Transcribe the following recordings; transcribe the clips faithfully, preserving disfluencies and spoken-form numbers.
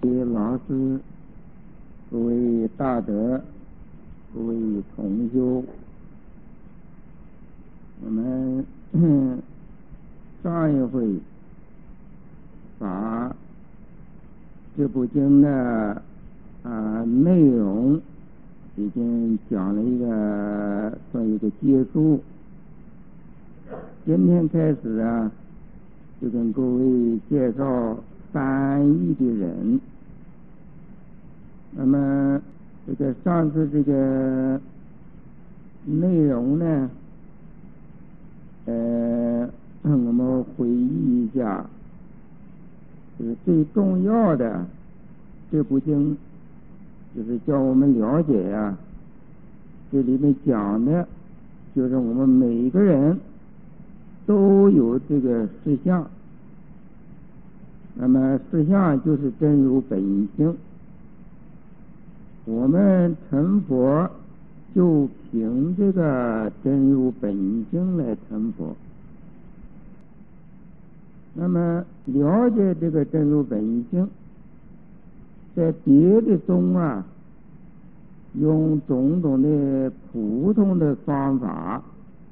各位老师、各位大德、各位同修，我们上一回把这部经的啊内容已经讲了一个算一个结束。今天开始啊，就跟各位介绍翻译的人。那么这个上次这个内容呢，呃，我们回忆一下，就是最重要的这部经，就是叫我们了解呀、啊，这里面讲的，就是我们每一个人都有这个实相。那么实相就是真如本性，我们成佛就凭这个真如本性来成佛。那么了解这个真如本性，在别的宗啊，用种种的普通的方法，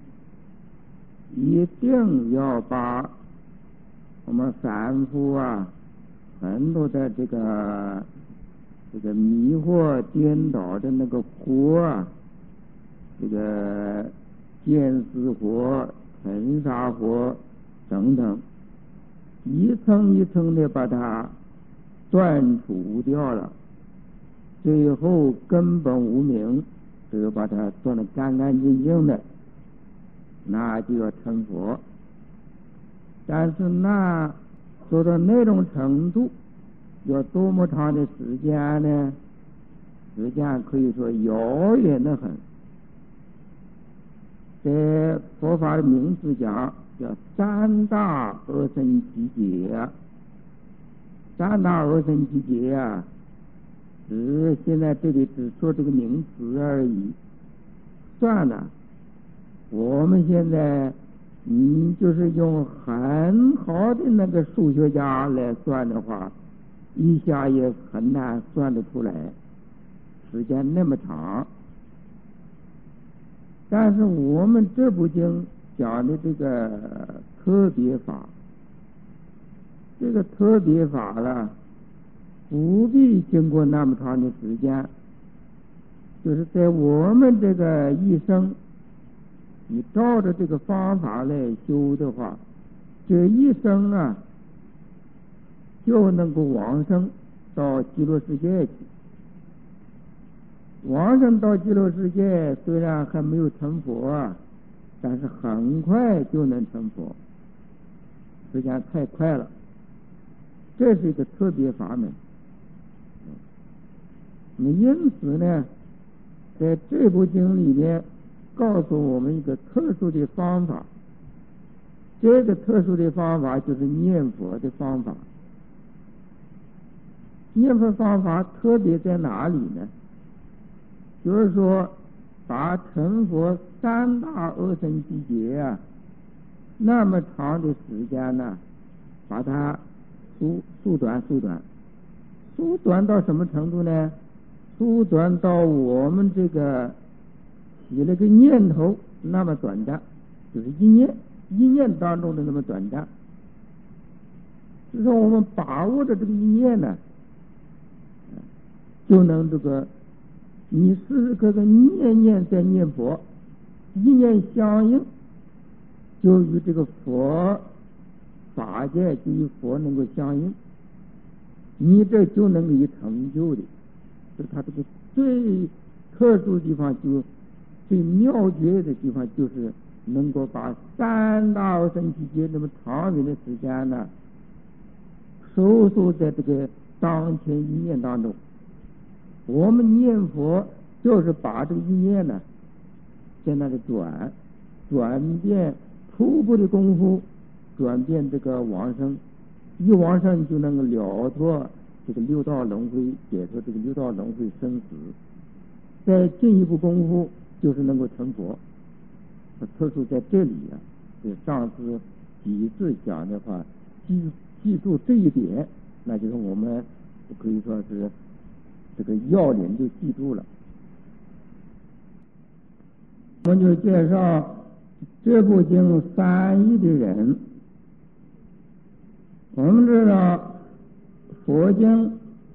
一定要把我们凡夫啊很多的这个这个迷惑颠倒的那个惑啊，这个见思惑、尘沙惑等等，一层一层的把它断除掉了，最后根本无明，只有把它断得干干净净的，那就要成佛。但是那做到那种程度要多么长的时间呢？时间可以说遥远的很。在佛法的名词讲叫三大二生集结，三大二生集结啊，只是现在这里只说这个名词而已。算了，我们现在你就是用很好的那个数学家来算的话，一下也很难算得出来，时间那么长。但是我们这部经讲的这个特别法，这个特别法了，不必经过那么长的时间，就是在我们这个一生，你照着这个方法来修的话，这一生啊就能够往生到极乐世界去。往生到极乐世界虽然还没有成佛啊，但是很快就能成佛，时间太快了。这是一个特别法门。那因此呢，在这部经里面告诉我们一个特殊的方法，这个特殊的方法就是念佛的方法。念佛方法特别在哪里呢？就是说把成佛三大二生集结啊，那么长的时间呢，把它缩缩短缩短缩短到什么程度呢？缩短到我们这个起了个念头那么短暂，就是一念一念当中的那么短暂。就是说我们把握的这个一念呢，就能这个你时时刻刻念念在念佛，一念相应，就与这个佛法界就与佛能够相应，你这就能够有成就的。就它这个最特殊的地方，就最妙绝的地方，就是能够把三大二生集结那么长远的时间呢，收束在这个当前一念当中。我们念佛就是把这个意念呢，在那里转转变初步的功夫，转变这个往生，一往生就能够了脱这个六道轮回，解脱这个六道轮回生死。再进一步功夫，就是能够成佛。特殊在这里啊，就上次几次讲的话，记记住这一点，那就是我们可以说是这个要领就记住了。我们就介绍这部经翻译的人。我们知道佛经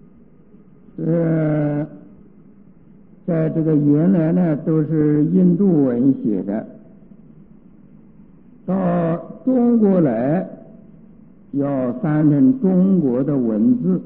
是在这个原来呢都是印度文写的，到中国来要翻成中国的文字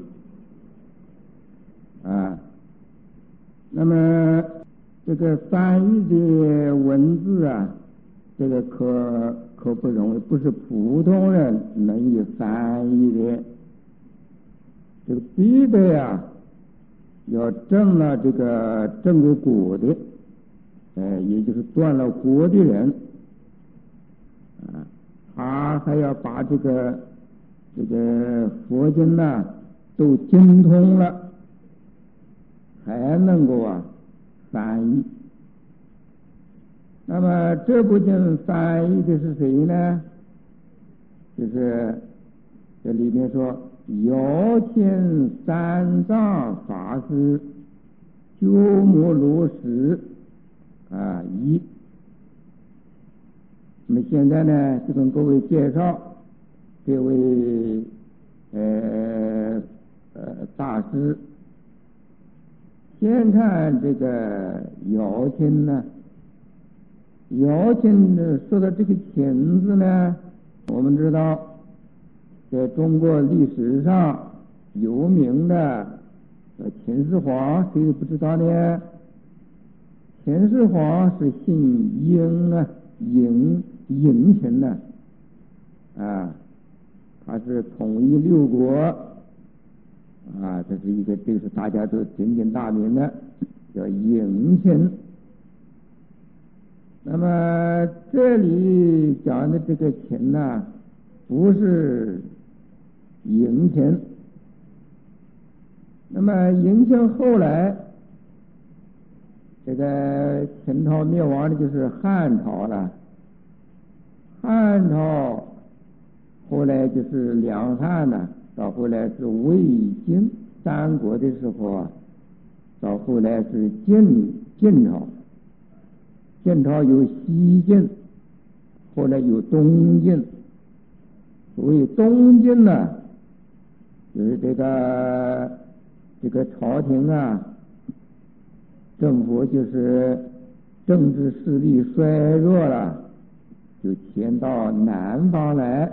啊。那么这个翻译的文字啊，这个可可不容易，不是普通人能以翻译的。这个必备啊，要证了这个证过果的，呃，也就是断了果的人啊，他还要把这个这个佛经呢都精通了，才能够啊翻译。那么这部经翻译的是谁呢？就是这里面说姚谦三藏法师鸠摩罗什啊译。那么现在呢，就跟各位介绍这位呃呃大师。先看这个姚谦呢，姚谦的说的这个谦字呢，我们知道在中国历史上有名的秦始皇，谁不知道呢？秦始皇是姓嬴啊，嬴嬴臣呢啊，他是统一六国啊，这是一个，这是大家都鼎鼎大名的，叫嬴臣。那么这里讲的这个臣呢，不是嬴臣。那么嬴臣后来这个秦朝灭亡的就是汉朝了，汉朝后来就是两汉呢，到后来是魏晋，三国的时候啊，到后来是晋晋朝。晋朝有西晋，后来有东晋。所谓东晋呢，就是这个这个朝廷啊，政府就是政治势力衰弱了，就迁到南方来。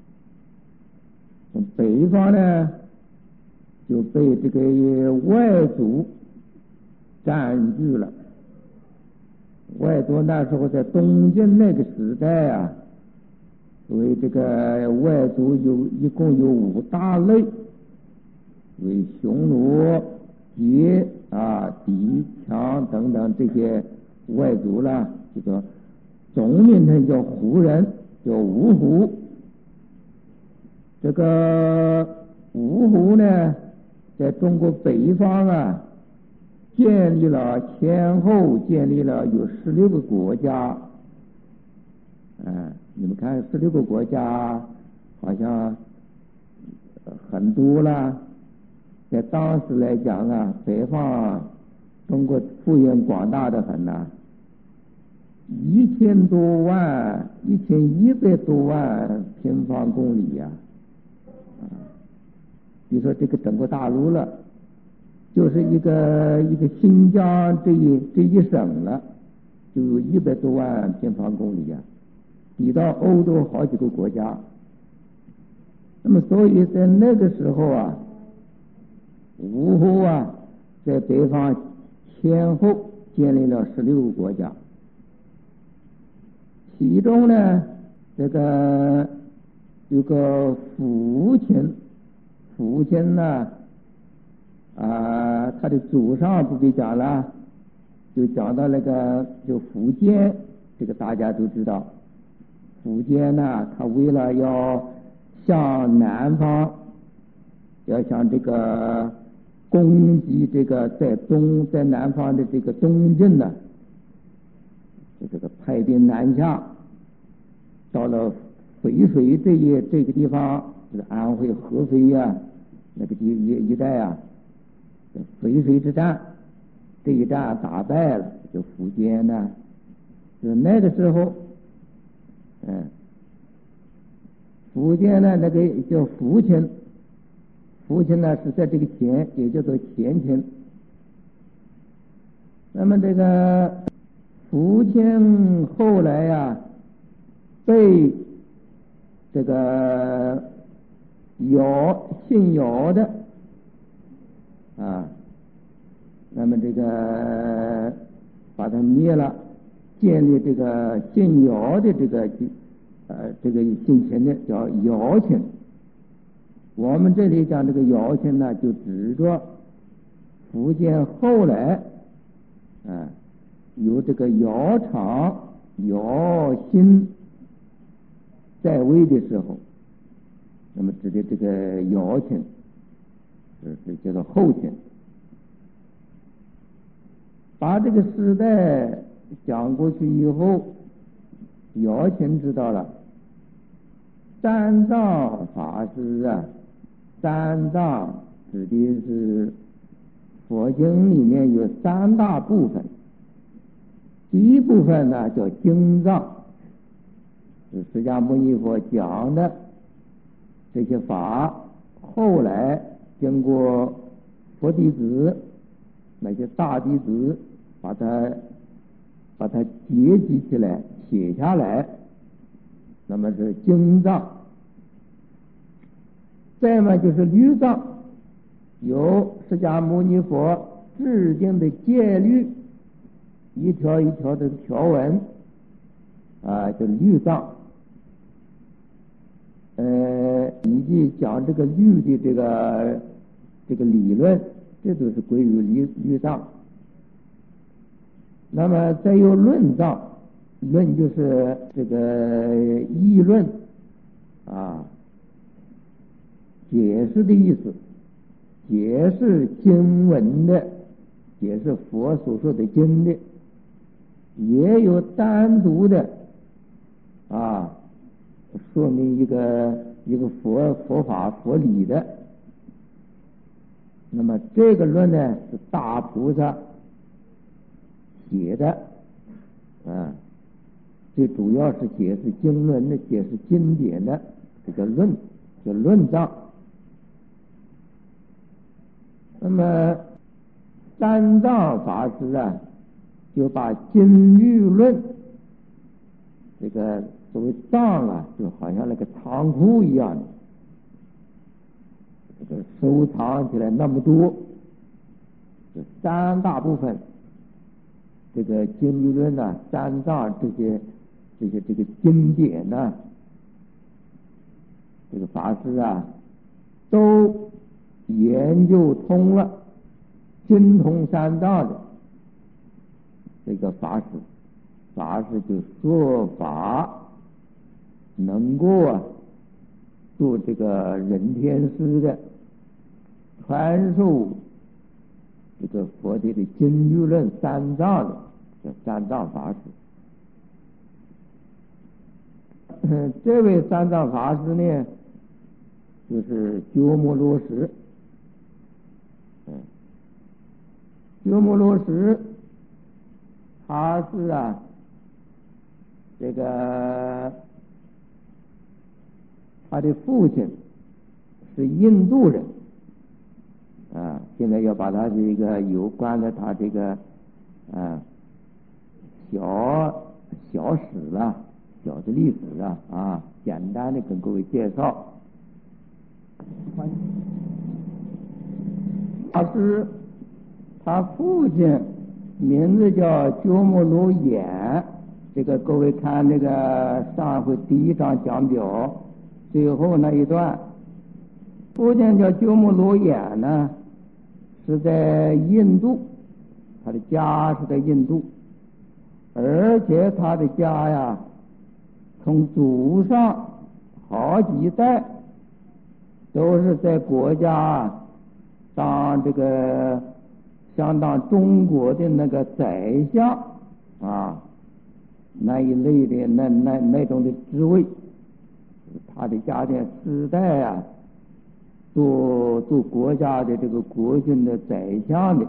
从北方呢，就被这个外族占据了。外族那时候在东晋那个时代啊，所以这个外族有一共有五大类，为匈奴、羯啊、氐、羌等等这些外族啦，这个总名称叫胡人，叫吴胡。这个吴胡呢，在中国北方啊，建立了前后建立了有十六个国家。嗯，你们看十六个国家好像很多了，在当时来讲啊，北方中国幅员广大的很呐、啊，一千多万一千一百多万平方公里呀、啊，比如说这个整个大陆了，就是一个一个新疆这一这一省了，就有一百多万平方公里呀、啊，比到欧洲好几个国家。那么所以在那个时候啊，吴胡啊在北方前后建立了十六个国家，其中呢这个有个福秦，福秦呢啊，他的祖上不必讲了，就讲到那个就苻坚，这个大家都知道。苻坚呢，他为了要向南方，要向这个攻击这个在东在南方的这个东晋呢，就这个派兵南下，到了淝水这一这个地方，就是安徽合肥呀、啊， 那个一一一代啊，淝水之战，这一战打败了，就苻坚呢，就那个时候，嗯，苻坚呢那个叫父亲，父亲呢是在这个前，也叫做前秦。那么这个苻坚后来呀、啊，被这个尧姓尧的啊，那么这个把他灭了，建立这个姓尧的这个呃这个姓秦的叫尧秦。我们这里讲这个尧秦呢，就指着苻坚后来啊由这个尧昶、尧辛在位的时候，那么指的这个尧秦是是叫做后秦。把这个时代讲过去以后，尧秦知道了，三藏法师啊，三藏指的是佛经里面有三大部分，第一部分呢叫经藏，是释迦牟尼佛讲的这些法，后来经过佛弟子那些大弟子把它把它结集起来写下来，那么是经藏。再嘛就是律藏，有释迦牟尼佛制定的戒律，一条一条的条文啊，叫律藏。呃，以及讲这个律的这个这个理论，这都是归于律律藏。那么再有论藏，论就是这个议论啊，解释的意思，解释经文的，解释佛所说的经的，也有单独的啊，说明一个一个佛佛法佛理的。那么这个论呢是大菩萨写的啊，最主要是解释经论的，解释经典的这个论，叫论藏。那么三藏法师啊，就把经律论这个所谓藏啊，就好像那个仓库一样的，这个收藏起来那么多，这三大部分。这个经律论呐、三藏这些这些这个经典呐、啊，这个法师啊，都研究通了，精通三藏的这个法师，法师就说法能够啊做这个人天师的传授。这个佛的的经律论三藏的叫三藏法师。嗯，这位三藏法师呢，就是鸠摩罗什。嗯，鸠摩罗什，他是啊，这个他的父亲是印度人。啊，现在要把他这个有关的他这个啊小小史啊，小的历史啊啊，简单的跟各位介绍。他是他父亲名字叫鸠摩罗衍，这个各位看那个上回第一章讲表最后那一段，父亲叫鸠摩罗衍呢。是在印度，他的家是在印度，而且他的家呀，从祖上好几代都是在国家当这个相当中国的那个宰相啊，那一类的那那那种的职位，他的家的世代啊， 做做国家的这个国君的宰相的。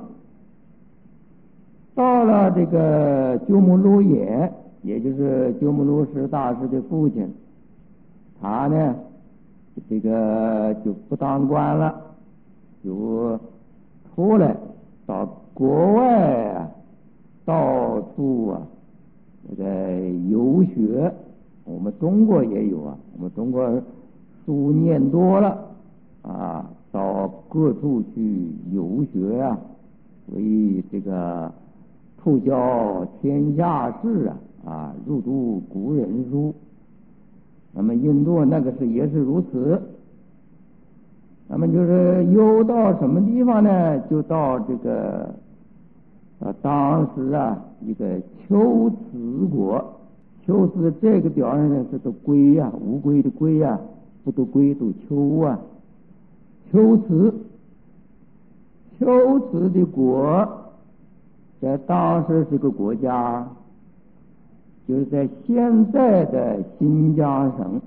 到了这个鸠摩罗衍，也就是鸠摩罗什大师的父亲，他呢这个就不当官了，就出来到国外啊，到处啊这个游学。我们中国也有啊，我们中国书念多了啊，到各处去游学啊，为这个促教天下事啊，啊，入读古人书。那么印度那个是也是如此。那么就是游到什么地方呢？就到这个啊，当时啊一个龟兹国。龟兹这个表示呢是个龟呀、啊，乌龟的龟呀、啊，不读龟读丘啊。龟兹，龟兹的国在当时是个国家，就是在现在的新疆省。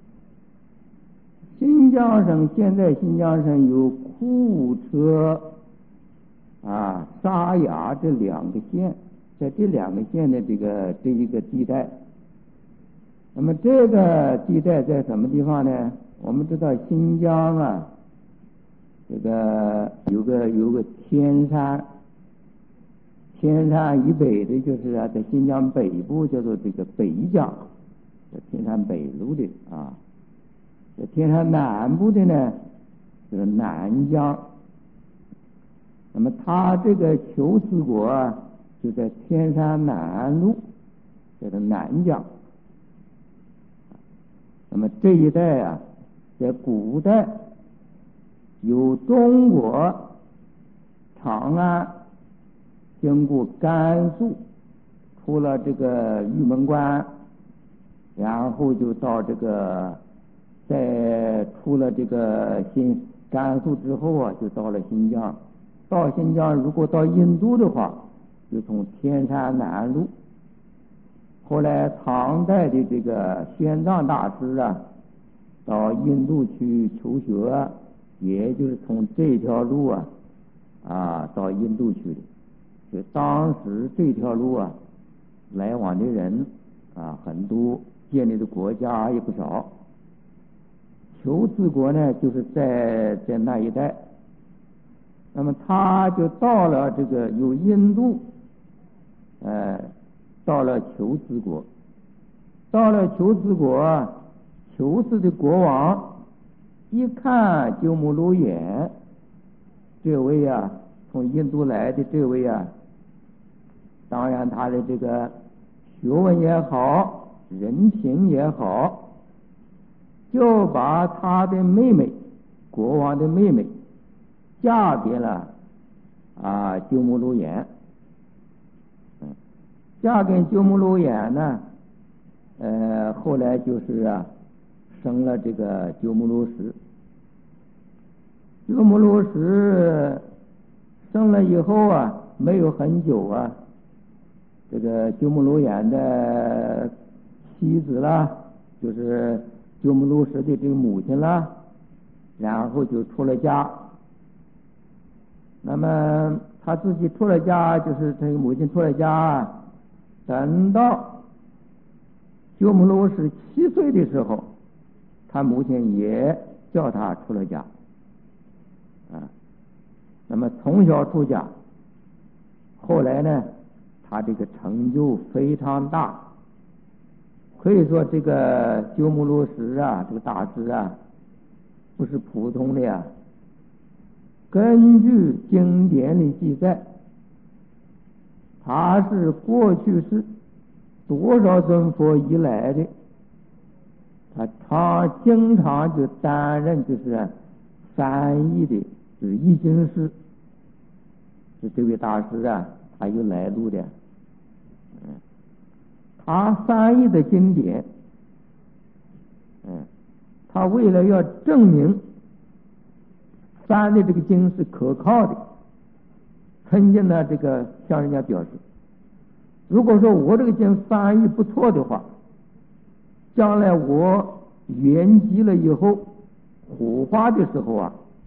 新疆省现在新疆省有库车啊、沙雅这两个县，在这两个县的这个这一个地带。那么这个地带在什么地方呢？我们知道新疆啊，这个有个有个天山，天山以北的就是啊，在新疆北部叫做这个北疆，在天山北路的啊。在天山南部的呢，就是南疆。那么它这个龟兹国啊，就在天山南路，叫做南疆。那么这一带啊，在古代由中国长安经过甘肃，出了这个玉门关，然后就到这个。在出了这个新甘肃之后啊，就到了新疆。到新疆，如果到印度的话，就从天山南路。后来唐代的这个玄奘大师啊，到印度去求学，也就是从这条路啊啊到印度去的。所以当时这条路啊，来往的人啊很多，建立的国家也不少。龟兹国呢，就是在在那一带。那么他就到了这个由印度，呃，到了龟兹国。到了龟兹国，龟兹的国王一看鸠摩罗衍这位啊，从印度来的这位啊，当然他的这个学问也好，人品也好。就把他的妹妹，国王的妹妹，嫁给了啊鸠摩罗衍。嗯，嫁给鸠摩罗衍呢，呃，后来就是啊，生了这个鸠摩罗什。鸠摩罗什生了以后啊，没有很久啊，这个鸠摩罗衍的妻子啦，就是鸠摩罗什的这个母亲啦，然后就出了家。那么他自己出了家，就是这个母亲出了家，等到鸠摩罗什七岁的时候，他母亲也叫他出了家啊。那么从小出家，后来呢，他这个成就非常大。可以说这个鸠摩罗什啊，这个大师啊，不是普通的呀。根据经典的记载，他是过去是多少尊佛以来的，他常经常就担任就是翻译的，就是译经师。是这位大师啊，他有来路的。嗯。他翻译的经典，嗯，他为了要证明翻的这个经是可靠的，曾经呢这个向人家表示，如果说我这个经翻译不错的话，将来我圆寂了以后火化的时候啊，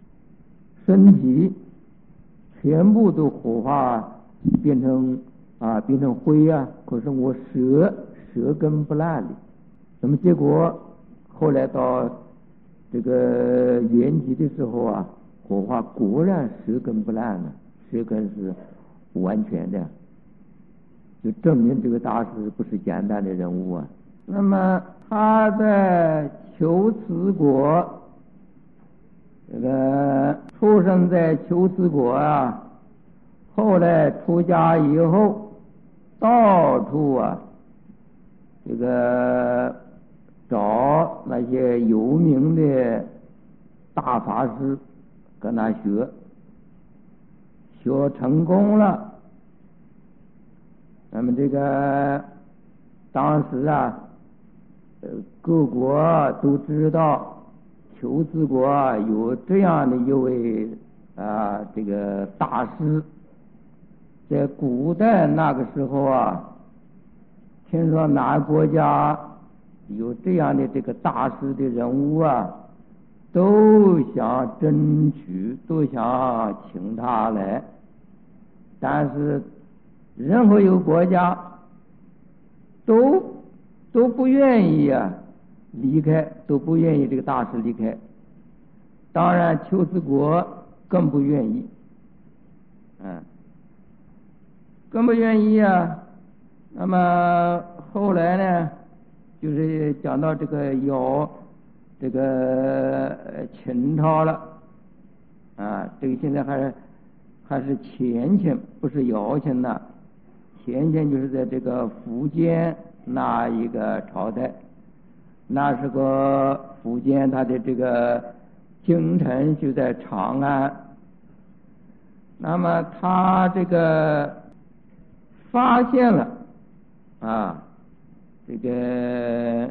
身体全部都火化变成啊变成灰啊，可是我舌舌根不烂的。那么结果后来到这个圆寂的时候啊，火化果然舌根不烂了，舌根是完全的，就证明这个大师不是简单的人物啊。那么他在求慈国，这个出生在求慈国啊，后来出家以后，到处啊，这个找那些有名的大法师跟他学，学成功了。那么这个当时啊，呃，各国都知道求慈国有这样的一位啊，这个大师。在古代那个时候啊，听说哪个国家有这样的这个大师的人物啊，都想争取，都想请他来，但是任何一个国家都都不愿意啊离开，都不愿意这个大师离开。当然求慈国更不愿意，嗯，更不愿意啊。那么后来呢，就是讲到这个尧，这个秦朝了啊，这个现在还是还是前秦，不是尧秦呐。前秦就是在这个苻坚那一个朝代，那时候苻坚他的这个京城就在长安。那么他这个发现了啊，这个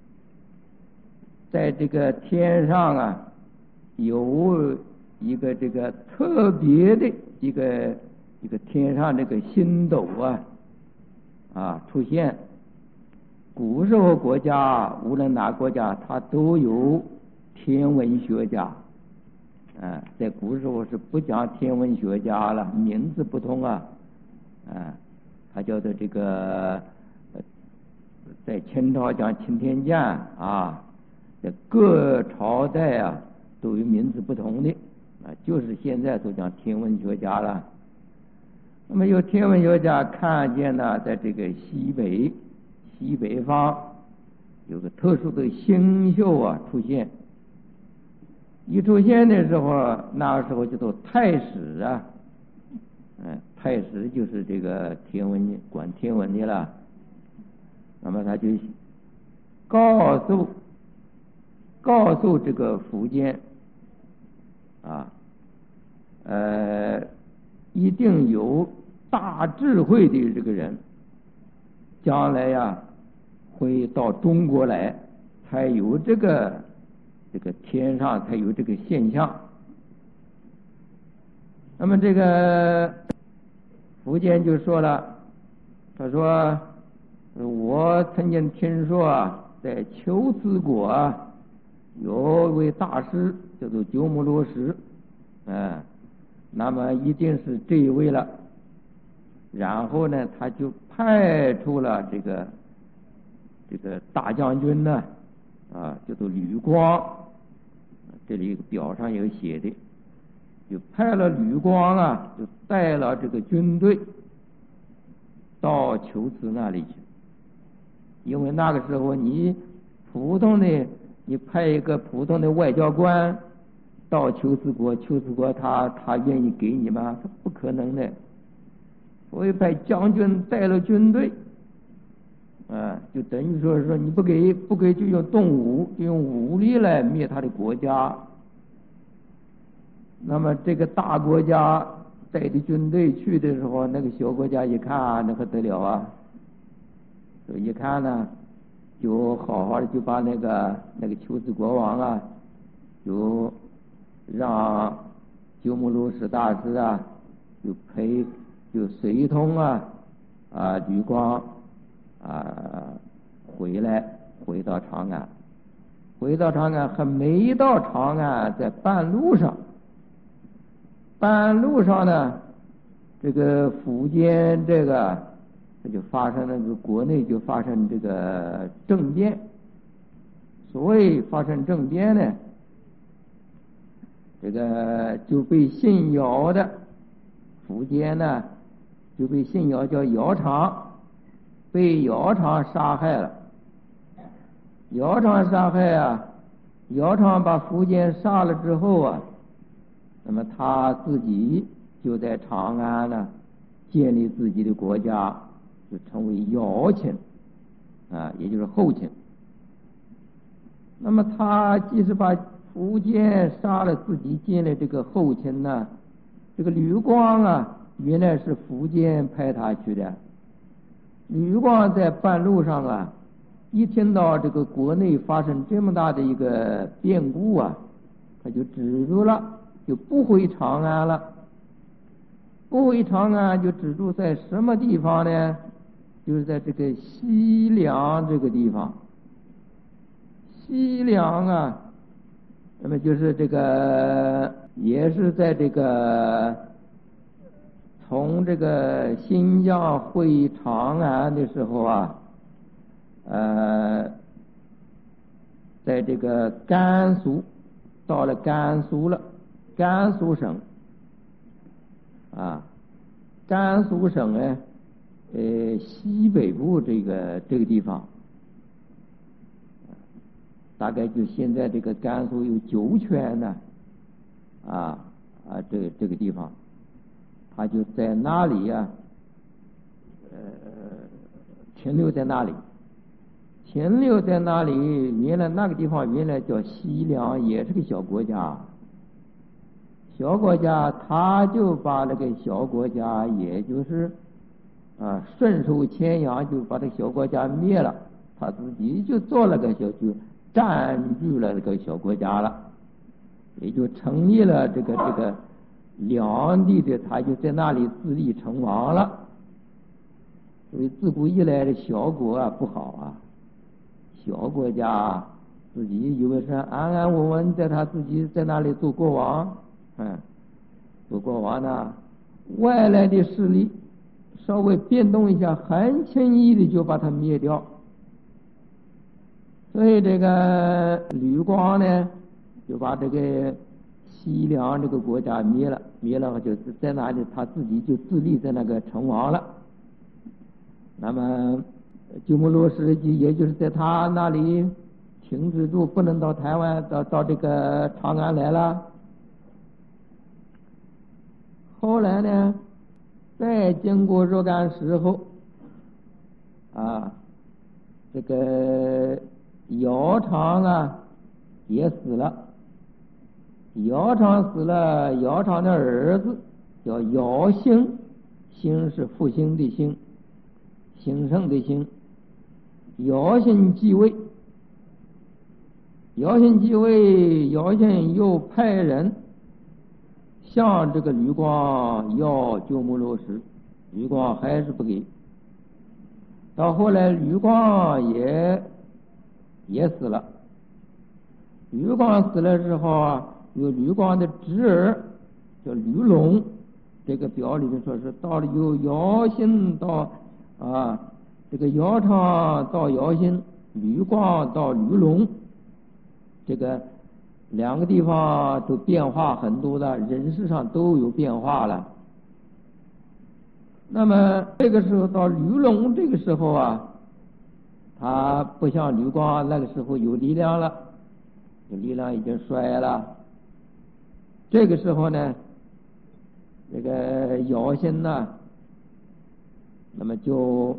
在这个天上啊，有一个这个特别的一个一个天上这个星斗啊啊出现。古时候国家无论哪个国家，它都有天文学家。啊，在古时候是不讲天文学家了，名字不同啊，啊，他叫做这个，在清朝讲钦天监啊，在各朝代啊都有名字不同的啊，就是现在都讲天文学家了。那么有天文学家看见呢，在这个西北西北方有个特殊的星宿啊出现。一出现的时候，那个时候就做太史啊，嗯，太史就是这个天文管天文的了。那么他就告诉告诉这个苻坚啊，呃，一定有大智慧的这个人，将来呀会到中国来，才有这个。这个天上才有这个现象。那么这个苻坚就说了，他说我曾经听说啊，在求慈国啊有一位大师叫做鸠摩罗什，嗯，那么一定是这一位了。然后呢，他就派出了这个这个大将军呢啊，叫做吕光，这里表上有写的，就派了吕光啊，就带了这个军队到求慈那里去。因为那个时候你普通的，你派一个普通的外交官到求慈国，求慈国他他愿意给你吗？他不可能的。所以派将军带了军队。啊，就等于说说你不给不给就用动武，就用武力来灭他的国家。那么这个大国家带着军队去的时候，那个小国家一看，那可得了啊！所以一看呢，就好好的就把那个那个求慈国王啊，就让鸠摩罗什大师啊，就陪就随同啊啊吕光。啊，回来回到长安，回到长安还没到长安，在半路上半路上呢，这个福建这个这就发生了，这个国内就发生这个政变。所谓发生政变呢，这个就被姓姚的福建呢就被姓姚叫姚常，被姚常杀害了。姚常杀害啊，姚常把福建杀了之后啊，那么他自己就在长安呢建立自己的国家，就成为姚秦啊，也就是后秦。那么他即使把福建杀了，自己建了这个后秦呢，这个吕光啊原来是福建派他去的。吕光在半路上啊，一听到这个国内发生这么大的一个变故啊，他就止住了，就不回长安了。不回长安就止住在什么地方呢？就是在这个西凉这个地方。西凉啊，那么就是这个也是在这个从这个新疆回长安的时候啊，呃，在这个甘肃，到了甘肃了，甘肃省啊，甘肃省呢，呃，西北部这个这个地方。大概就现在这个甘肃有酒泉呢，啊啊，这个这个地方，他就在那里呀、啊，呃，停留在那里，停留在那里。原来那个地方原来叫西凉，也是个小国家，小国家，他就把那个小国家，也就是啊顺手牵羊，就把这个小国家灭了，他自己就做了个小就。占据了这个小国家了，也就成立了这个这个两地的，他就在那里自立成王了。所以自古以来的小国啊不好啊，小国家自己以为是安安稳稳，在他自己在那里做国王，嗯，做国王呢，外来的势力稍微变动一下，很轻易的就把他灭掉。所以这个吕光呢，就把这个西凉这个国家灭了，灭了就是在那里他自己就自立在那个成王了。那么鸠摩罗什也就是在他那里停止住，不能到台湾到到这个长安来了。后来呢，再经过若干时候啊，这个姚常啊也死了。姚常死了，姚常的儿子叫姚兴，兴是复兴的兴，兴盛的兴。姚兴继位，姚兴继位，姚兴又派人向这个吕光要鸠摩罗什，吕光还是不给。到后来吕光也也死了。吕光死了之后啊，有吕光的侄儿叫吕龙，这个表里面说是到了由姚兴到啊，这个姚常到姚兴，吕光到吕龙，这个两个地方都变化很多的，人事上都有变化了。那么这个时候到吕龙这个时候啊，他不像吕光那个时候有力量了，力量已经衰了。这个时候呢，这个姚兴呢，那么就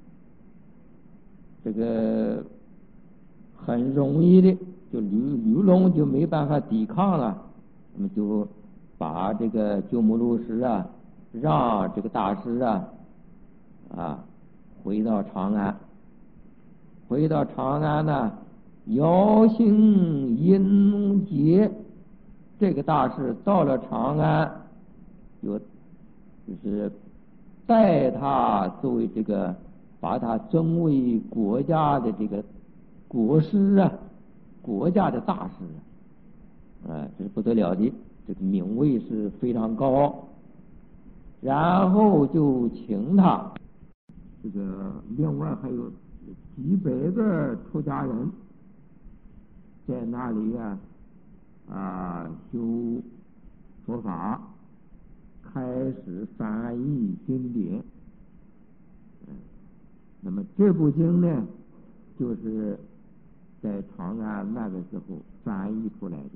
这个很容易的，就吕吕龙就没办法抵抗了，那么就把这个鸠摩罗什啊，让这个大师啊啊回到长安，回到长安呢，姚兴英杰这个大师到了长安，有就是带他作为这个，把他尊为国家的这个国师啊，国家的大师啊，这是不得了的。 这个名位是非常高，然后就请他，这个另外还有几百个出家人在那里呀啊修佛法，开始翻译经典。嗯，那么这部经呢，就是在长安那个时候翻译出来的。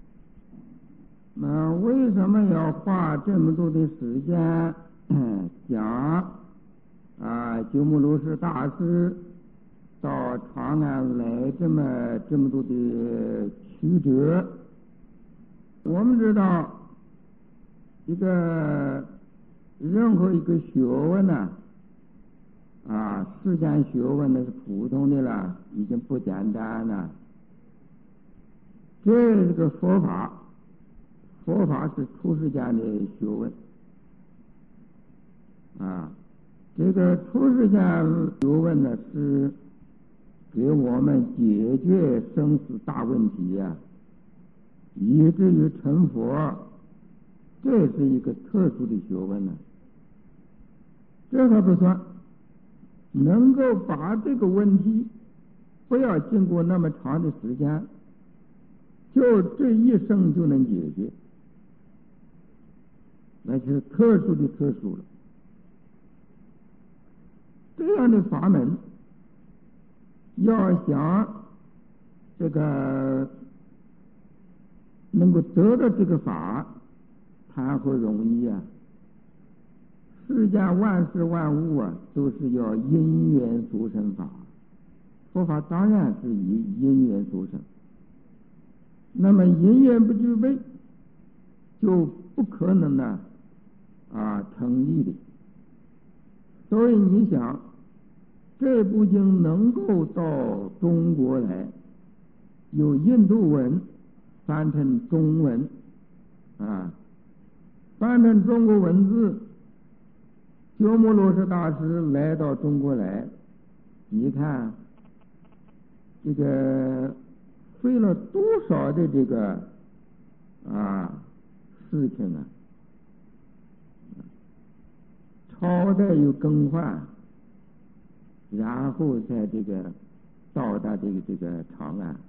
那为什么要花这么多的时间讲啊鸠摩罗什大师到长安来这么这么多的曲折？我们知道，一个任何一个学问呢，啊，世间学问那是普通的了，已经不简单了。这个佛法，佛法是出世间的学问，啊，这个出世间学问呢，是给我们解决生死大问题呀、啊，以至于成佛，这是一个特殊的学问呢、啊。这还不算，能够把这个问题不要经过那么长的时间，就这一生就能解决，那就是特殊的特殊了。这样的法门，要想这个能够得到这个法，谈何容易啊！世间万事万物啊，都是要因缘所生法。佛法当然是以因缘所生，那么因缘不具备，就不可能呢啊成立的。所以你想，这部经能够到中国来，由印度文翻成中文啊，翻成中国文字，鸠摩罗什大师来到中国来，你看这个费了多少的这个啊事情啊，朝代有更换，然后在这个到达这个这个长安，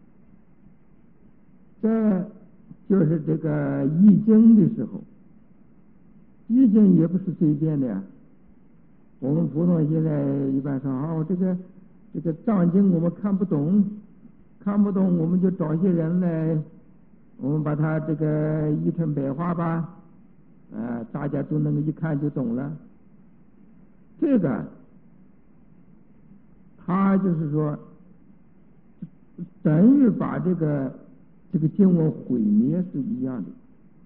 在就是这个译经的时候，译经也不是随便的呀。我们普通现在一般说哦，这个这个藏经我们看不懂，看不懂我们就找些人来，我们把它这个译成白话吧，啊、呃，大家都能够一看就懂了。这个他就是说，等于把这个这个经文毁灭是一样的。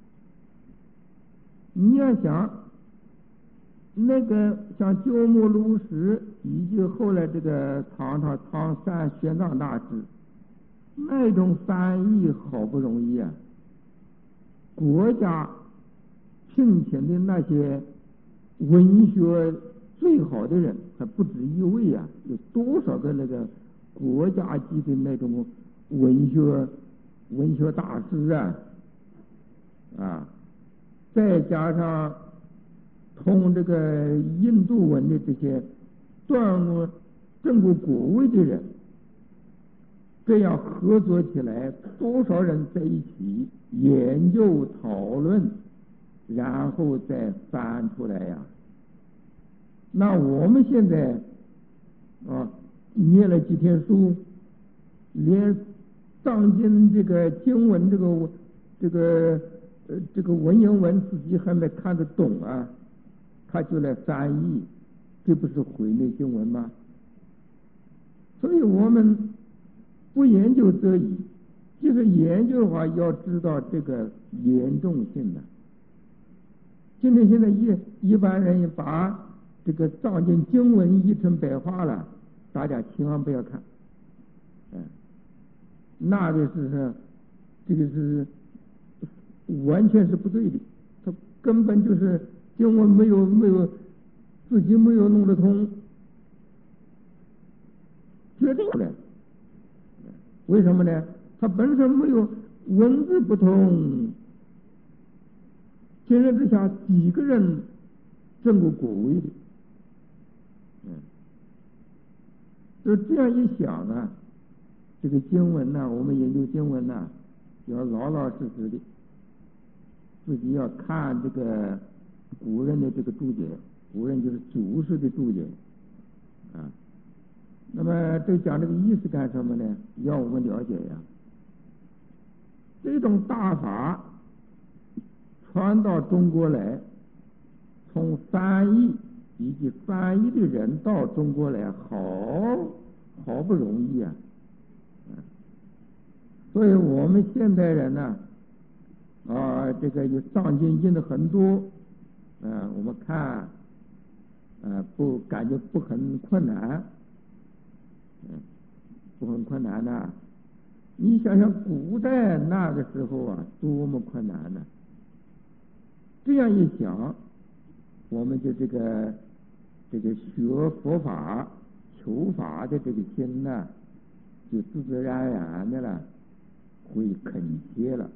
你要想那个像鸠摩罗什以及后来这个唐朝唐三玄奘大师那种翻译好不容易啊，国家聘请的那些文学最好的人还不止一位啊，有多少个那个国家级的那种文学文学大师啊啊，再加上通这个印度文的这些断过正过国位的人，这样合作起来，多少人在一起研究讨论，然后再翻出来呀、啊。那我们现在啊，念了几天书，连藏经这个经文这个这个呃这个文言文自己还没看得懂啊，他就来翻译，这不是毁灭经文吗？所以我们不研究则已，就是研究的话，要知道这个严重性的。今天现在一一般人把这个藏经经文译成白话了，大家千万不要看，嗯，那个是这个是完全是不对的，他根本就是经文没有没有自己没有弄得通，决定了。为什么呢？它本身没有文字不同， 天人之下几个人证过果位的？嗯，就这样一想啊，这个经文呢，我们研究经文呢，要老老实实的，自己要看这个古人的这个注解，古人就是祖师的注解啊。那么这讲这个意思干什么呢？要我们了解呀，这种大法传到中国来，从翻译以及翻译的人到中国来，好好不容易啊！所以我们现代人呢，啊，这个有上进心的很多，啊，我们看，啊，不感觉不很困难，嗯，不很困难呐。你想想古代那个时候啊，多么困难呢！这样一想，我们就这个这个学佛法、求法的这个心呢，就自自然然的了，会恳切了。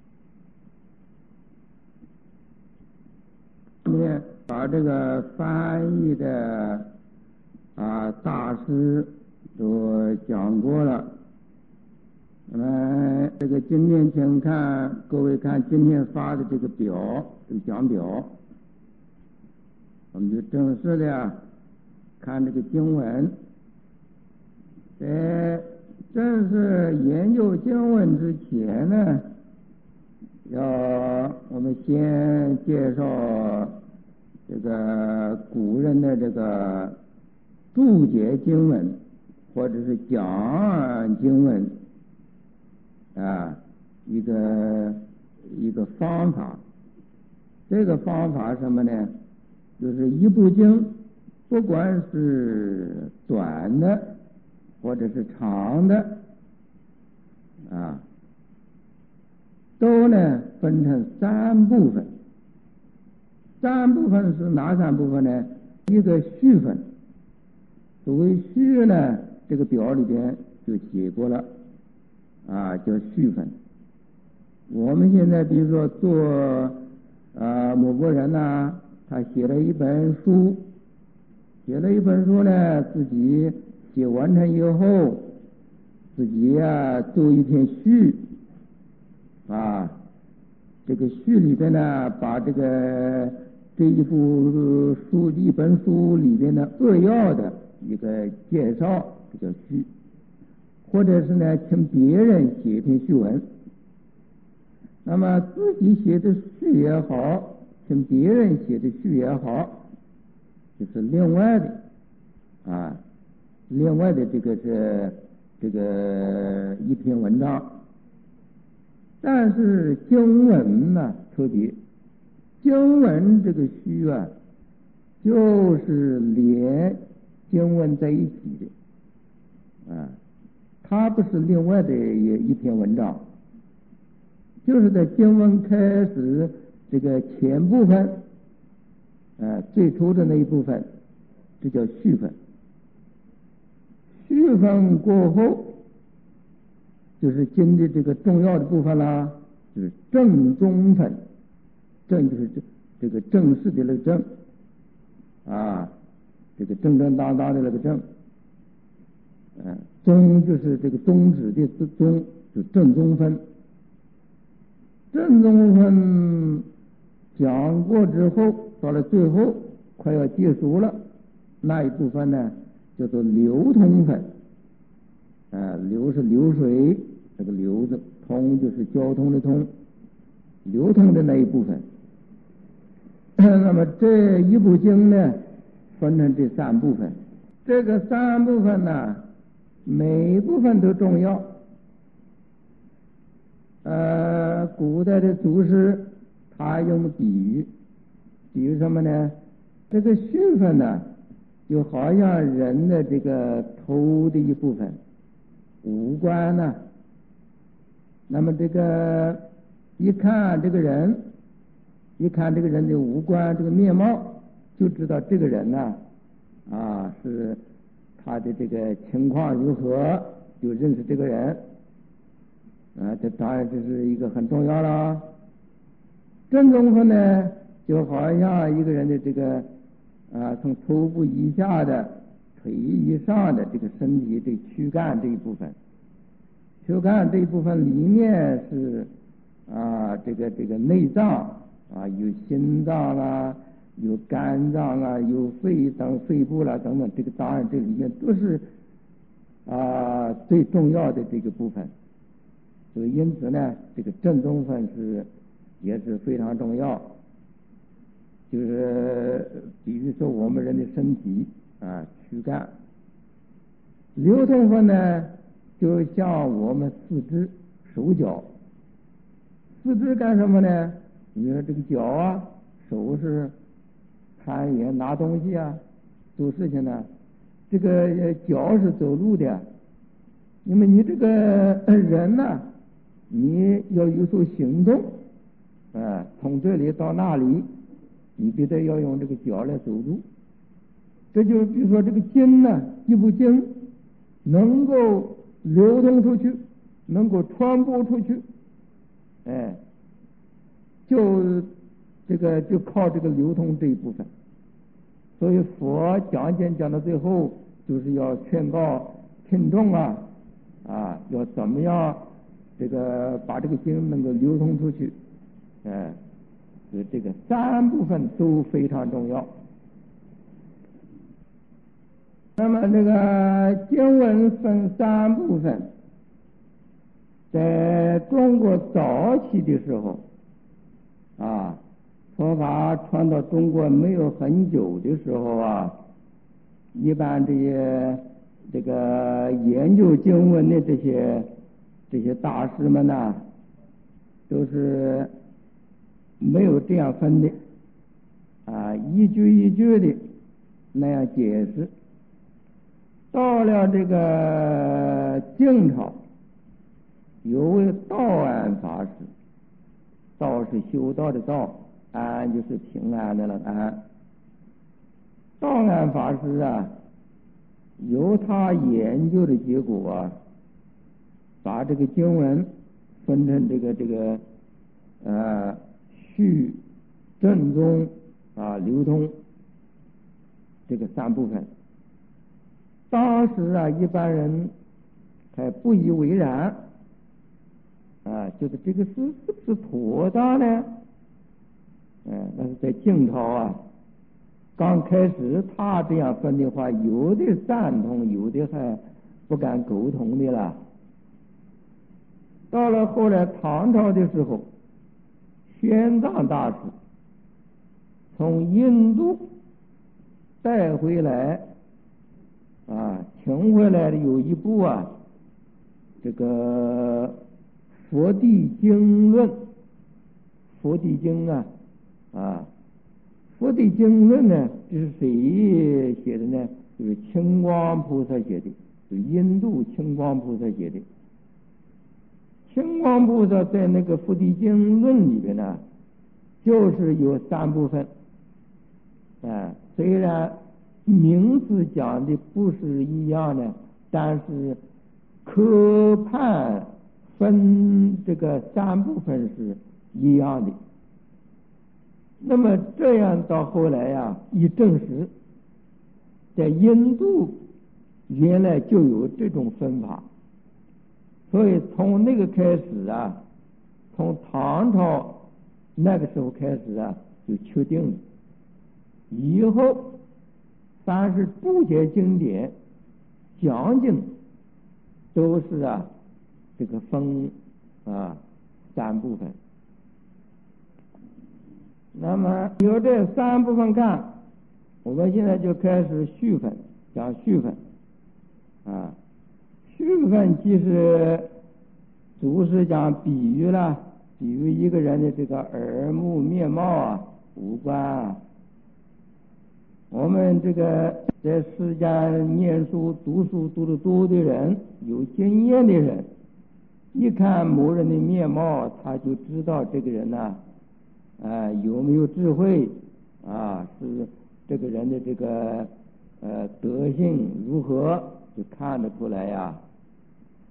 后面把这个翻译的啊大师都讲过了。那么这个今天请看各位看今天发的这个表，这个讲表，我们就正式的看这个经文。在正式研究经文之前呢，要我们先介绍这个古人的这个注解经文，或者是讲经文啊，一个一个方法。这个方法什么呢？就是一部经，不管是短的或者是长的啊，都呢分成三部分。三部分是哪三部分呢？一个序分，所谓序呢，这个表里边就写过了啊，叫序分。我们现在比如说做啊某个人呢、啊，他写了一本书，写了一本书呢，自己写完成以后，自己呀、啊、做一篇序啊，这个序里边呢，把这个这一部书一本书里边的扼要的一个介绍，这叫序。或者是呢，请别人写一篇序文。那么自己写的序也好，请别人写的序也好，就是另外的啊，另外的这个是这个一篇文章。但是经文呢特别，经文这个序啊，就是连经文在一起的啊，它不是另外的一篇文章。就是在经文开始这个前部分，呃，最初的那一部分，这叫序分。序分过后，就是经的这个重要的部分啦，就是正中分。正就是这这个正式的那个正，啊，这个正正当当的那个正，嗯、呃，中就是这个中指的中，就正中分。正中分讲过之后，到了最后快要结束了，那一部分呢叫做流通分。啊，流是流水，这个流字，通就是交通的通，流通的那一部分。那么这一部经呢，分成这三部分。这个三部分呢，每一部分都重要。呃，古代的祖师他用比喻，比喻什么呢？这个序分呢，就好像人的这个头的一部分，五官呢。那么这个一看这个人，一看这个人的五官这个面貌，就知道这个人呢，啊，是他的这个情况如何，就认识这个人。啊，这当然这是一个很重要了。 正中分呢，就好像一个人的这个啊，从头部以下的腿以上的这个身体这躯干这一部分，躯干这一部分里面是啊，这个这个内脏啊，有心脏啦，有肝脏啊，有肺等肺部啦等等，这个当然这里面都是啊最重要的这个部分。所以因此呢，这个正中分是也是非常重要。就是比如说我们人的身体啊躯干，流通分呢，就像我们四肢手脚。四肢干什么呢？你说这个脚啊，手是攀岩拿东西啊，做事情呢。这个脚是走路的，因为你这个人呢，你要有所行动，啊，从这里到那里，你必须要用这个脚来走路。这就比如说这个筋呢，一部筋能够流通出去，能够传播出去，哎，就这个就靠这个流通这一部分。所以佛讲经讲到最后，就是要劝告听众啊啊，要怎么样这个把这个经能够流通出去，哎，所以这个三部分都非常重要。那么这个经文分三部分，在中国早期的时候啊，佛法传到中国没有很久的时候啊，一般这些这个研究经文的这些这些大师们呢，都是没有这样分的啊，一句一句的那样解释。到了这个晋朝，有位道安法师，道是修道的道，安就是平安的了安。道安法师啊，由他研究的结果啊，把这个经文分成这个这个呃序、正宗啊、流通这个三部分。当时啊，一般人还不以为然啊，就是这个是是不是妥当呢？嗯，那是在晋朝啊，刚开始他这样分的话，有的赞同，有的还不敢苟同的了。到了后来唐朝的时候，玄奘大师从印度带回来啊，请回来的有一部啊，这个《佛地经论》，《佛地经》啊，啊，《佛地经论》呢，这是谁写的呢？就是清光菩萨写的，是印度清光菩萨写的。清光菩萨在那个《佛地经论》里边呢，就是有三部分，啊，虽然名字讲的不是一样的，但是科判分这个三部分是一样的。那么这样到后来呀、啊，一证实，在印度原来就有这种分法，所以从那个开始啊，从唐朝那个时候开始啊，就确定了，以后凡是注解经典讲经都是啊这个分啊三部分。那么有这三部分看，我们现在就开始序分，讲序分啊。序分其实主是讲比喻了，比喻一个人的这个耳目面貌啊、五官啊。我们这个在世间念书读书读得多的人，有经验的人，一看某人的面貌，他就知道这个人呢、啊，啊有没有智慧啊，是这个人的这个呃德性如何，就看得出来呀。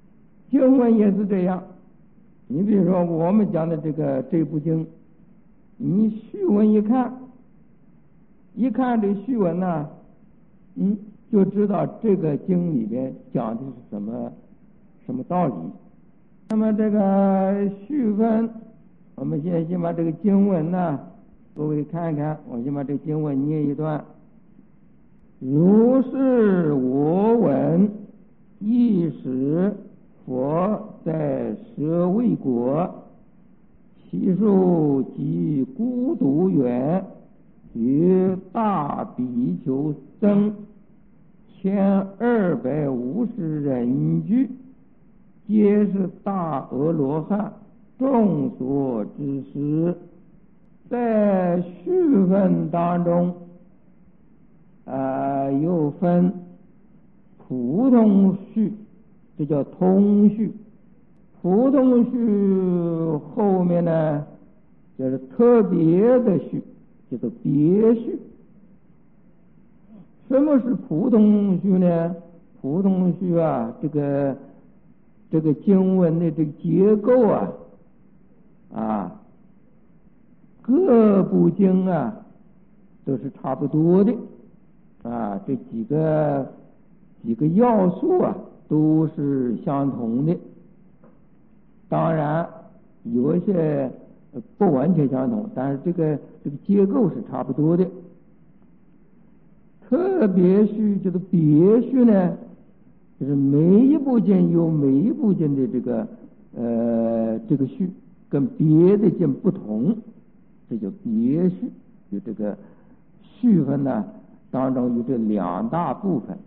经文也是这样，你比如说我们讲的这个这部经你序文一看，一看这序文呢，嗯，就知道这个经里边讲的是什么什么道理。那么这个序分，我们现在先把这个经文呢，各位看看，我先把这个经文念一段。如是我闻，一时佛在舍卫国，其数即孤独园，与大比丘僧千二百五十人俱，皆是大阿罗汉，众所知识。在序分当中，啊、呃，又分普通序，这叫通序。普通序后面呢，就是特别的序，叫做别序。什么是普通序呢？普通序啊，这个这个经文的这个结构啊，啊，各部经啊都是差不多的啊，这几个几个要素啊都是相同的。当然有一些不完全相同，但是这个这个结构是差不多的。特别序就是别序呢，就是每一部经有每一部经的这个呃这个序跟别的经不同，这叫别序。有这个序分呢当中有这两大部分。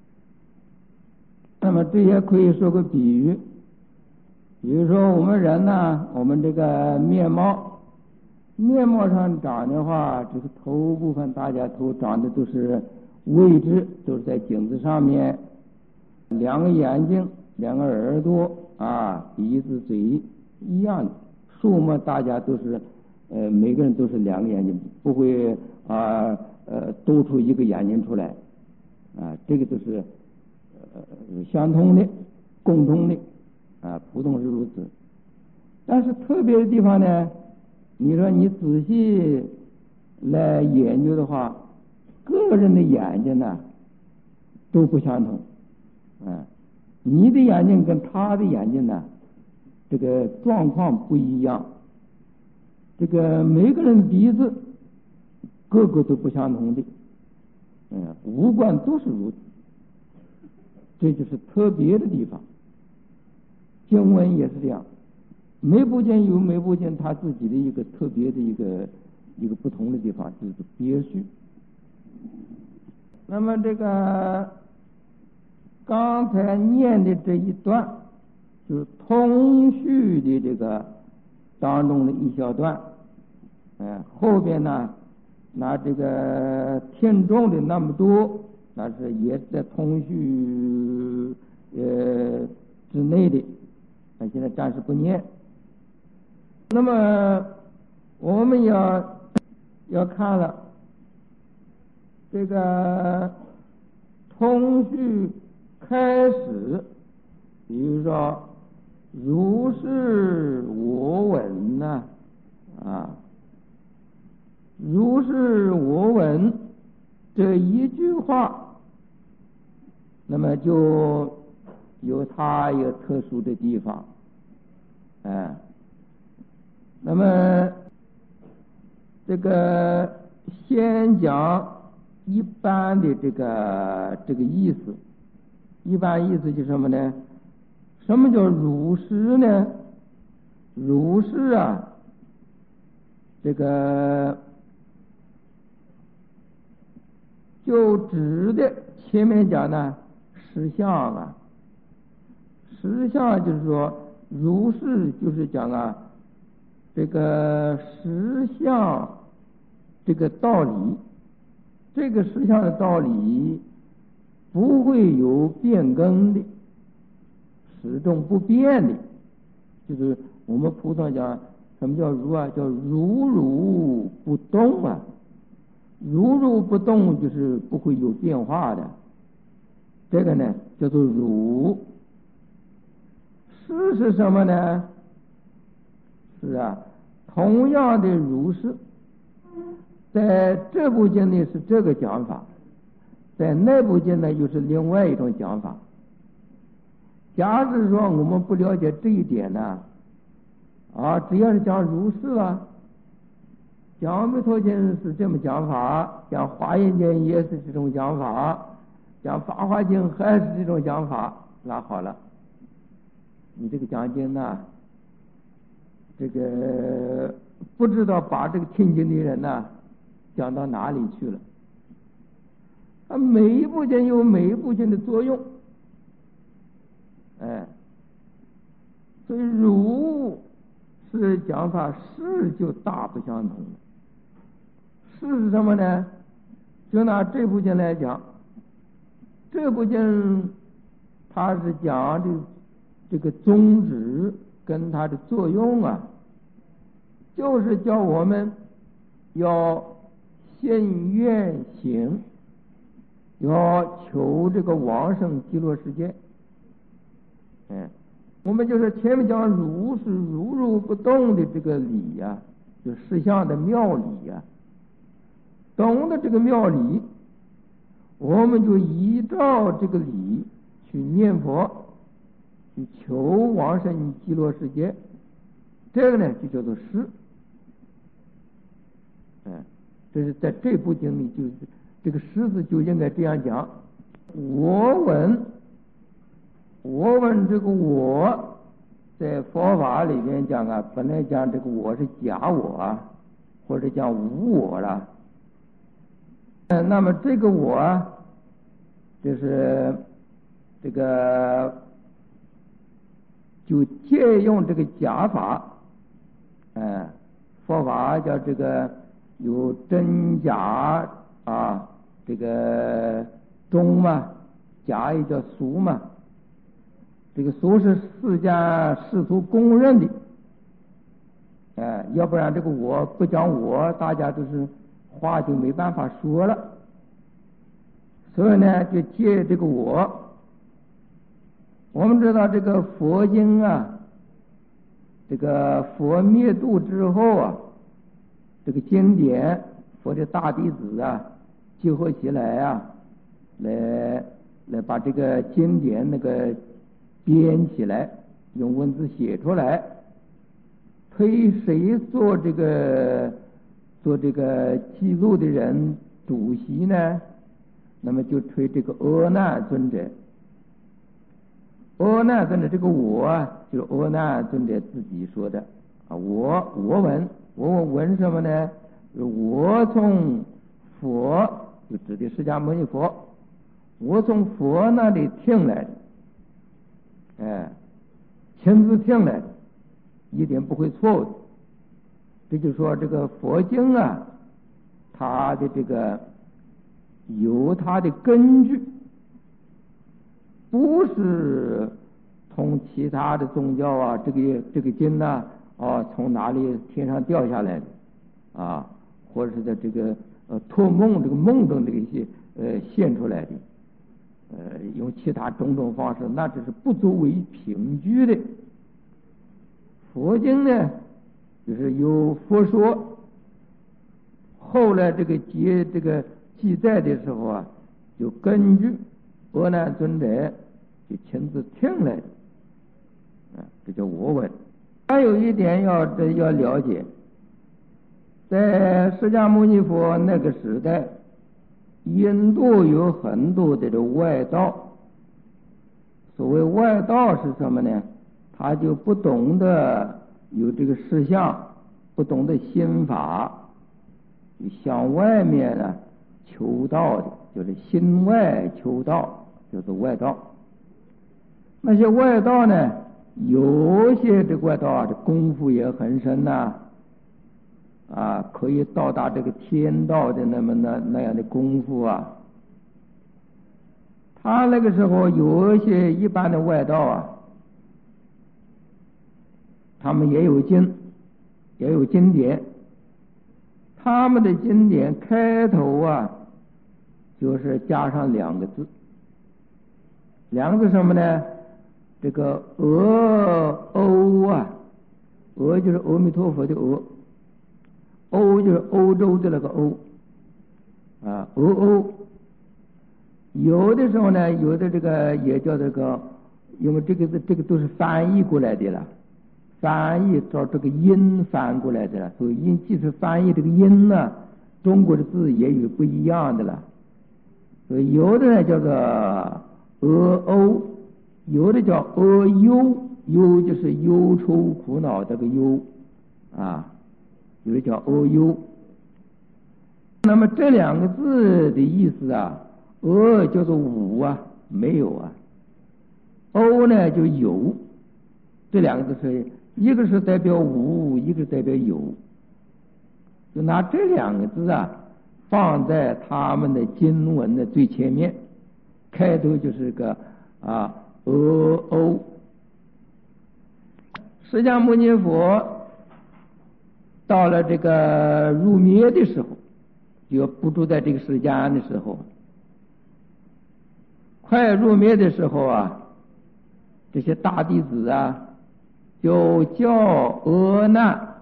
那么这也可以说个比喻，比如说我们人呢，我们这个面貌面貌上长的话，这个头部分大家头长的都是位置都是在颈子上面，两个眼睛，两个耳朵啊，鼻子嘴一样的，数目大家都是呃每个人都是两个眼睛，不会啊呃多出一个眼睛出来啊，这个都是呃相通的共通的啊，普通是如此。但是特别的地方呢，你说你仔细来研究的话，个人的眼睛呢都不相同啊，你的眼睛跟他的眼睛呢这个状况不一样，这个每个人鼻子个个都不相同的，嗯，五官都是如此，这就是特别的地方。经文也是这样，每部经有每部经他自己的一个特别的一个一个不同的地方，就是别序。那么这个刚才念的这一段，就是通序的这个当中的一小段，嗯，后边呢拿这个听众的那么多，那是也是在通序呃之内的，那现在暂时不念。那么我们要要看了这个通序开始，比如说如是我闻呐，啊，如是我闻这一句话，那么就有它有特殊的地方，啊，那么这个先讲一般的这个这个意思，一般意思就是什么呢？什么叫如是呢？如是啊，这个就指的前面讲的实相啊，实相就是说如是就是讲啊这个实相这个道理，这个实相的道理不会有变更的，始终不变的，就是我们普通讲什么叫如啊，叫如如不动啊，如如不动就是不会有变化的，这个呢叫做如。是是什么呢？是啊， 同样的如是，在这部经里是这个讲法，在那部经呢又是另外一种讲法。假使说我们不了解这一点呢，啊，只要是讲如是了，讲阿弥陀经是这么讲法，讲华严经也是这种讲法，讲法华经还是这种讲法，那好了，你这个讲经呢，这个不知道把这个听经的人呢讲到哪里去了。他每一部经有每一部经的作用，哎，所以如是讲法，事就大不相同了。事是什么呢？就拿这部经来讲，这部经它是讲的这个宗旨跟它的作用啊，就是叫我们要信愿行，要求这个往生极乐世界。嗯，我们就是前面讲如是如如不动的这个理呀、啊，就实相的妙理呀、啊。懂得这个妙理，我们就依照这个理去念佛，去求往生极乐世界。这个呢就叫做事。嗯，这是在这部经里，就是这个事字就应该这样讲。我闻，我闻这个我，在佛法里边讲啊，本来讲这个我是假我啊，或者讲无我了。那么这个我啊，就是这个就借用这个假法，嗯，佛法叫这个有真假啊，这个中嘛，假也叫俗嘛，这个俗是世家世俗公认的，哎，要不然这个我不讲我，大家都是话就没办法说了。所以呢，就借这个我。我们知道这个佛经啊，这个佛灭度之后啊，这个经典佛的大弟子啊集合起来啊，来来把这个经典那个编起来，用文字写出来，推谁做这个做这个记录的人主席呢？那么就推这个阿难尊者。阿难尊者这个我啊，就是阿难尊者自己说的啊，我我闻，我闻什么呢？我从佛，就指的释迦牟尼佛，我从佛那里听来的，哎，亲自听来的，一点不会错误的。这就说这个佛经啊，它的这个有它的根据，不是从其他的宗教啊，这个这个经呐、啊，啊，从哪里天上掉下来的啊，或者是在这个呃托梦这个梦中这个些呃现出来的，呃，用其他种种方式，那只是不作为凭据的。佛经呢，就是有佛说，后来这个记这个记载的时候啊，就根据阿难尊者就亲自听来的，啊，这叫我闻。还有一点要这要了解，在释迦牟尼佛那个时代，印度有很多的这外道。所谓外道是什么呢？他就不懂得有这个事相，不懂得心法，向外面呢求道的，就是心外求道，就是外道。那些外道呢，有些这外道啊，这功夫也很深呐、啊，啊，可以到达这个天道的那么那那样的功夫啊。他那个时候有一些一般的外道啊，他们也有经，也有经典。他们的经典开头啊，就是加上两个字，两个字什么呢？这个阿欧啊，阿就是阿弥陀佛的阿， 欧就是欧洲的那个欧啊，俄欧。有的时候呢，有的这个也叫这个，因为这个这个都是翻译过来的了，翻译照这个音翻过来的了，所以音即使翻译这个音呢，中国的字也有不一样的了。所以有的呢叫做俄欧，有的叫俄忧，忧就是忧愁苦恼这个忧啊，有的叫俄忧。那么这两个字的意思啊，俄叫做无啊，没有啊，欧呢就有，这两个字是一个是代表无，一个是代表有，就拿这两个字啊放在他们的经文的最前面，开头就是个啊俄欧。释迦牟尼佛到了这个入灭的时候，就不住在这个世间的时候，快入灭的时候啊，这些大弟子啊就叫阿难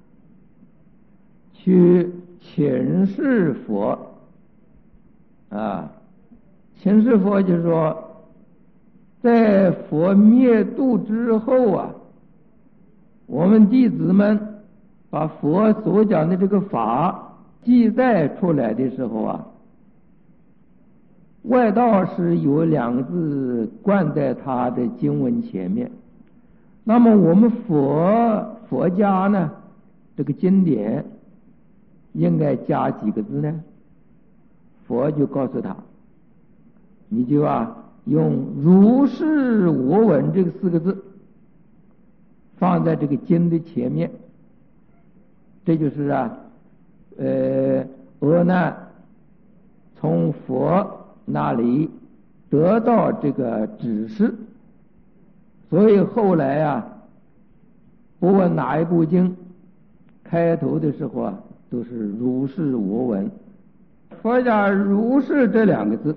去请示佛啊，请示佛就是说，在佛灭度之后啊，我们弟子们把佛所讲的这个法记载出来的时候啊，外道是有两个字冠在他的经文前面，那么我们佛佛家呢，这个经典应该加几个字呢？佛就告诉他，你就啊用如是我闻这个四个字放在这个经的前面，这就是啊呃阿难从佛那里得到这个指示，所以后来啊不问哪一部经开头的时候啊都是如是我闻。佛家如是这两个字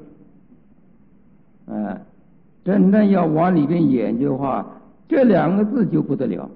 啊，真正要往里边研究的话，这两个字就不得了。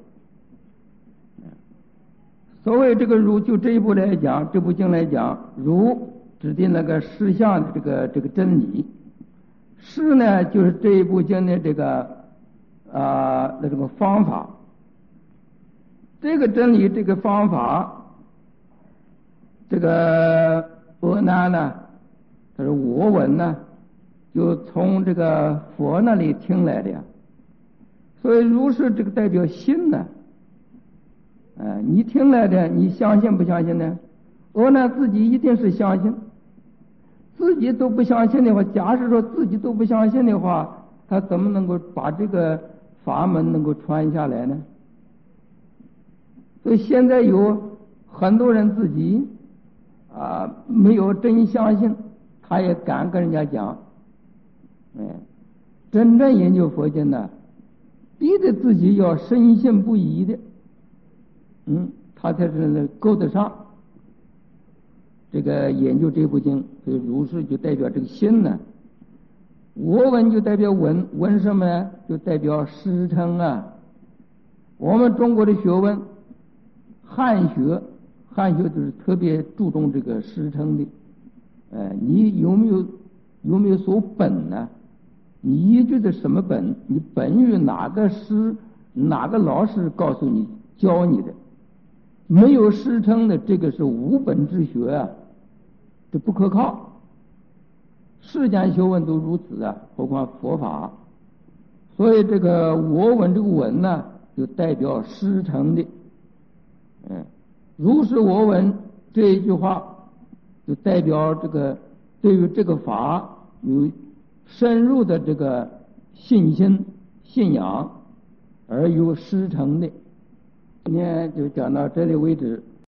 所谓这个如，就这一部来讲，这部经来讲，如指定那个实相的这个这个真理，是呢就是这一部经的这个啊那这个方法，这个真理这个方法，这个阿难呢，他说我闻呢，就从这个佛那里听来的呀，所以如是这个代表心呢。呃，你听来的，你相信不相信呢？阿难自己一定是相信，自己都不相信的话，假使说自己都不相信的话，他怎么能够把这个法门能够传下来呢？所以现在有很多人自己啊没有真相信，他也敢跟人家讲。哎，真正研究佛经呢，逼得自己要深信不疑的。嗯，他才是够得上这个研究这部经，所以如是就代表这个心呢，我闻就代表闻，闻什么呢？就代表师承啊。我们中国的学问，汉学，汉学就是特别注重这个师承的。呃，你有没有有没有所本呢？你依据的什么本？你本于哪个师，哪个老师告诉你教你的？没有师承的，这个是无本之学啊，这不可靠。世间学问都如此啊，何况佛法。所以这个我闻这个闻呢，就代表师承的。嗯，如是我闻这一句话，就代表这个对于这个法有深入的这个信心、信仰，而有师承的。今天就讲到这里为止。